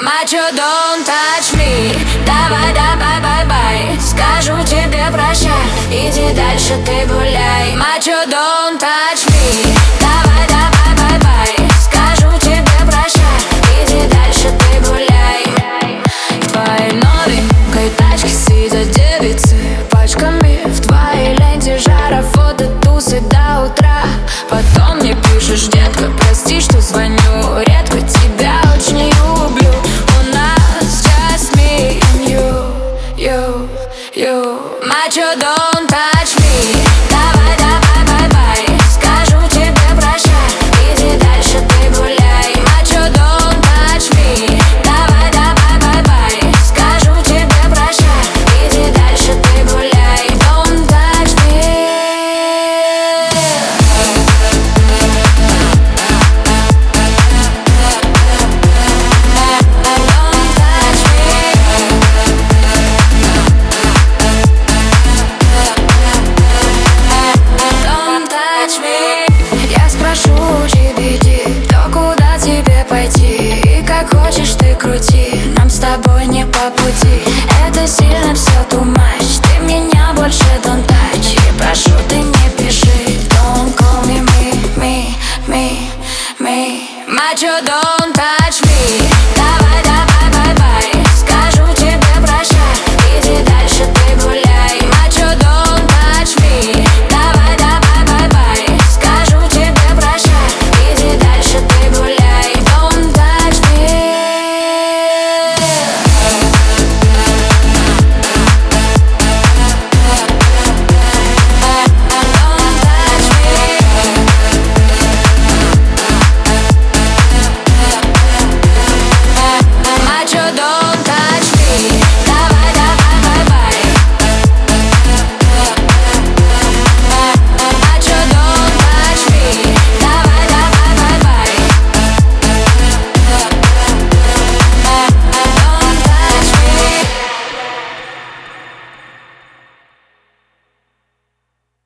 Мачо, don't touch me. Давай, давай, бай-бай. Скажу тебе прощай, иди дальше ты гуляй. Мачо, don't touch me. Давай, давай, бай-бай. Скажу тебе прощай, иди дальше ты гуляй. В твоей новенькой тачке сидят девицы пачками. В твоей ленте жара, фото, тусы до утра. Потом мне пишешь: детка, прости, что звоню редко, тебя очень люблю. У нас just me and you. Мачо, don't touch me. Давай, давай, бай-бай. Скажу тебе прощай, иди дальше ты гуляй. Мачо, don't touch me. Давай, давай, бай-бай. Скажу тебе прощай, иди дальше ты гуляй. Don't touch me. Я спрошу у GBD, то куда тебе пойти? И как хочешь ты крути, нам с тобой не по пути. Это сильно все туманит.